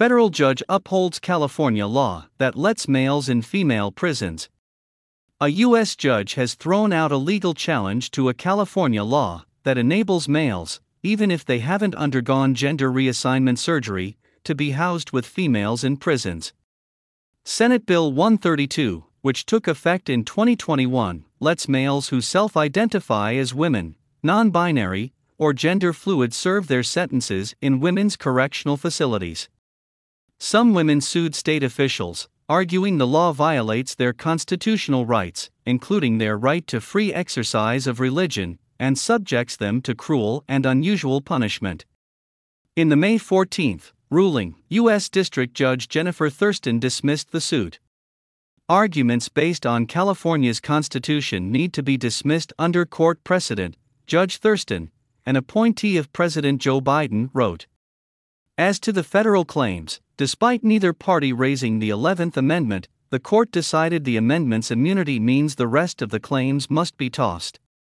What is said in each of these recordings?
Federal judge upholds California law that lets males in female prisons. A U.S. judge has thrown out a legal challenge to a California law that enables males, even if they haven't undergone gender reassignment surgery, to be housed with females in prisons. Senate Bill 132, which took effect in 2021, lets males who self-identify as women, non-binary, or gender fluid serve their sentences in women's correctional facilities. Some women sued state officials, arguing the law violates their constitutional rights, including their right to free exercise of religion, and subjects them to cruel and unusual punishment. In the May 14 ruling, U.S. District Judge Jennifer Thurston dismissed the suit. Arguments based on California's Constitution need to be dismissed under court precedent, Judge Thurston, an appointee of President Joe Biden, wrote. As to the federal claims, despite neither party raising the 11th Amendment, the court decided the amendment's immunity means the rest of the claims must be tossed.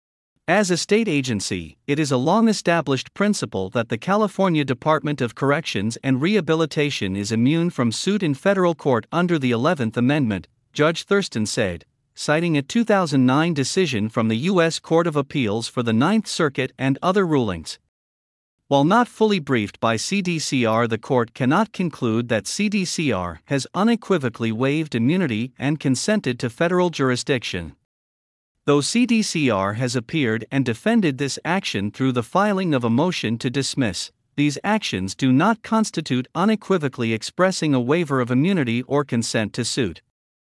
As a state agency, it is a long-established principle that the California Department of Corrections and Rehabilitation is immune from suit in federal court under the 11th Amendment, Judge Thurston said, citing a 2009 decision from the U.S. Court of Appeals for the Ninth Circuit and other rulings. While not fully briefed by CDCR, the court cannot conclude that CDCR has unequivocally waived immunity and consented to federal jurisdiction. Though CDCR has appeared and defended this action through the filing of a motion to dismiss, these actions do not constitute unequivocally expressing a waiver of immunity or consent to suit.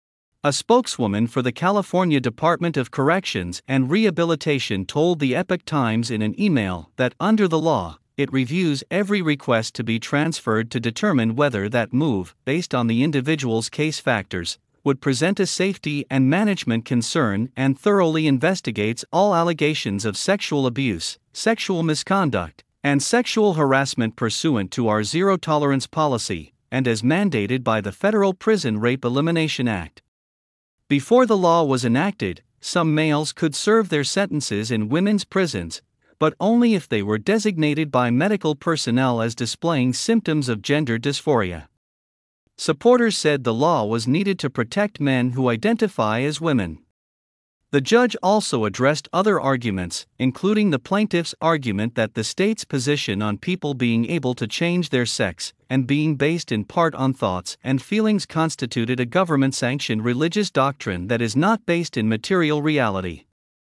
A spokeswoman for the California Department of Corrections and Rehabilitation told the Epoch Times in an email that under the law, it reviews every request to be transferred to determine whether that move, based on the individual's case factors, would present a safety and management concern and thoroughly investigates all allegations of sexual abuse, sexual misconduct, and sexual harassment pursuant to our zero-tolerance policy, and as mandated by the Federal Prison Rape Elimination Act. Before the law was enacted, some males could serve their sentences in women's prisons, but only if they were designated by medical personnel as displaying symptoms of gender dysphoria. Supporters said the law was needed to protect men who identify as women. The judge also addressed other arguments, including the plaintiff's argument that the state's position on people being able to change their sex and being based in part on thoughts and feelings constituted a government-sanctioned religious doctrine that is not based in material reality.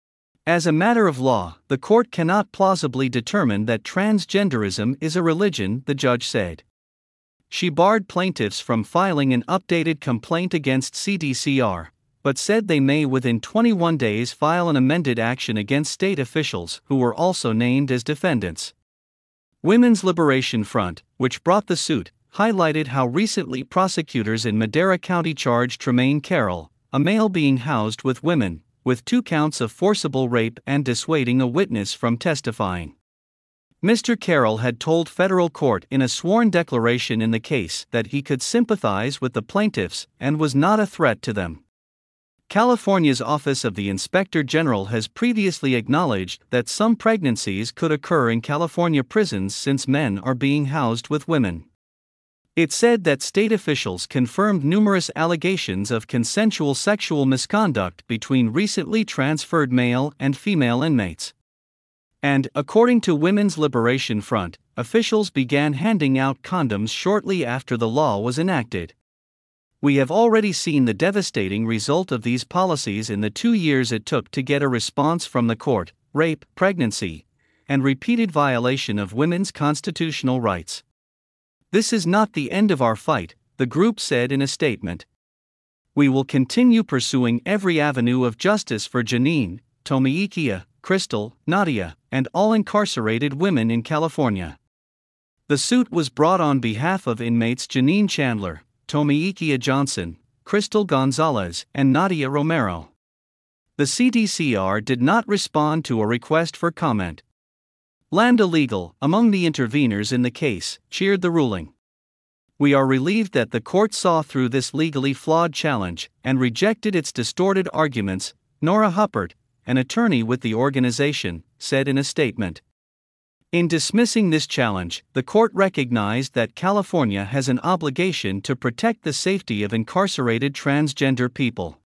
As a matter of law, the court cannot plausibly determine that transgenderism is a religion, the judge said. She barred plaintiffs from filing an updated complaint against CDCR, but said they may within 21 days file an amended action against state officials who were also named as defendants. Women's Liberation Front, which brought the suit, highlighted how recently prosecutors in Madera County charged Tremaine Carroll, a male being housed with women, with 2 counts of forcible rape and dissuading a witness from testifying. Mr. Carroll had told federal court in a sworn declaration in the case that he could sympathize with the plaintiffs and was not a threat to them. California's Office of the Inspector General has previously acknowledged that some pregnancies could occur in California prisons since men are being housed with women. It said that state officials confirmed numerous allegations of consensual sexual misconduct between recently transferred male and female inmates. And, according to Women's Liberation Front, officials began handing out condoms shortly after the law was enacted. We have already seen the devastating result of these policies in the 2 years it took to get a response from the court: rape, pregnancy, and repeated violation of women's constitutional rights. This is not the end of our fight, the group said in a statement. We will continue pursuing every avenue of justice for Janine, Tomiikia, Crystal, Nadia, and all incarcerated women in California. The suit was brought on behalf of inmates Janine Chandler, Tomiikia Johnson, Crystal Gonzalez, and Nadia Romero. The CDCR did not respond to a request for comment. Lambda Legal, among the interveners in the case, cheered the ruling. We are relieved that the court saw through this legally flawed challenge and rejected its distorted arguments, Nora Huppert, an attorney with the organization, said in a statement. In dismissing this challenge, the court recognized that California has an obligation to protect the safety of incarcerated transgender people.